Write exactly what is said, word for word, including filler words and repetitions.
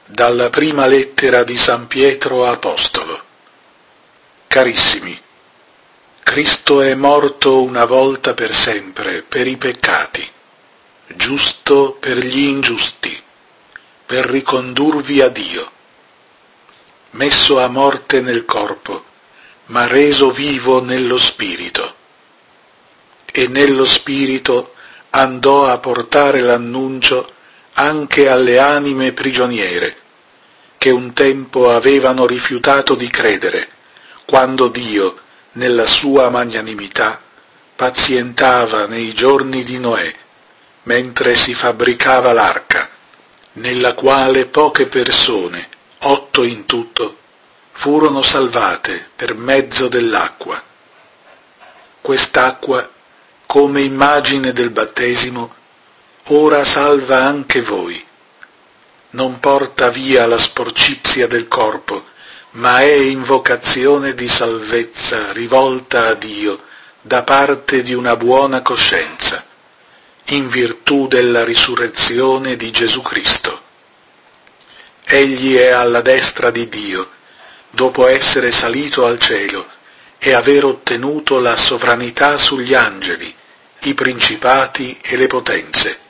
Dalla prima lettera di San Pietro Apostolo. Carissimi, Cristo è morto una volta per sempre per i peccati, giusto per gli ingiusti, per ricondurvi a Dio. Messo a morte nel corpo, ma reso vivo nello spirito. E nello spirito andò a portare l'annuncio anche alle anime prigioniere, che un tempo avevano rifiutato di credere, quando Dio, nella sua magnanimità, pazientava nei giorni di Noè, mentre si fabbricava l'arca, nella quale poche persone, otto in tutto, furono salvate per mezzo dell'acqua. Quest'acqua, come immagine del battesimo, ora salva anche voi. Non porta via la sporcizia del corpo, ma è invocazione di salvezza rivolta a Dio da parte di una buona coscienza, in virtù della risurrezione di Gesù Cristo. Egli è alla destra di Dio, dopo essere salito al cielo e aver ottenuto la sovranità sugli angeli, i principati e le potenze.